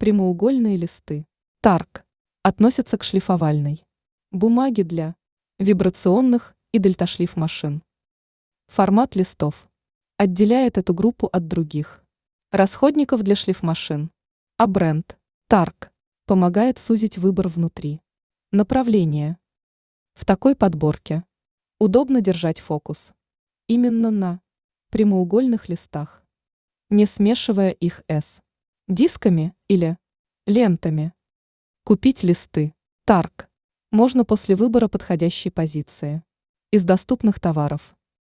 Прямоугольные листы. Тарк. Относятся к шлифовальной бумаге для вибрационных и дельташлиф машин. Формат листов отделяет эту группу от других расходников для шлифмашин. А бренд Тарк помогает сузить выбор внутри. Направление. В такой подборке удобно держать фокус именно на прямоугольных листах, не смешивая их с дисками или лентами. Купить листы Тарк можно после выбора подходящей позиции из доступных товаров.